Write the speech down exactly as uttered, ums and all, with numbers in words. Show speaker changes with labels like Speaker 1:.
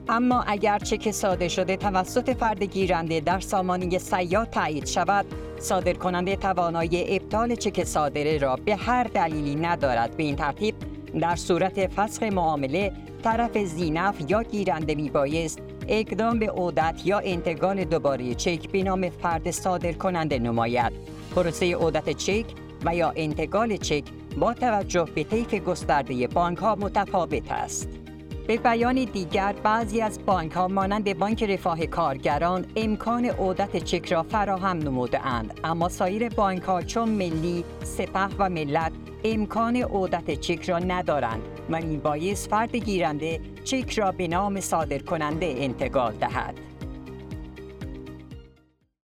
Speaker 1: اما اگر چک صادر شده توسط فرد گیرنده در سامانه سیاد تایید شود، صادرکننده توانایی ابطال چک صادره را به هر دلیلی ندارد. به این ترتیب در صورت فسخ معامله، طرف ذینفع یا گیرنده میبایست اقدام به عودت یا انتقال دوباره چک به نام فرد صادرکننده نماید. پروسه عودت چک و یا انتقال چک با توجه به طیف گسترده بانک‌ها متفاوت است. به بیان دیگر، بعضی از بانک‌ها مانند بانک رفاه کارگران امکان عودت چک را فراهم نموده‌اند، اما سایر بانک‌ها چون ملی، سپه و ملت امکان عودت چک را ندارند و میبایست فرد گیرنده چک را به نام صادرکننده انتقال دهد.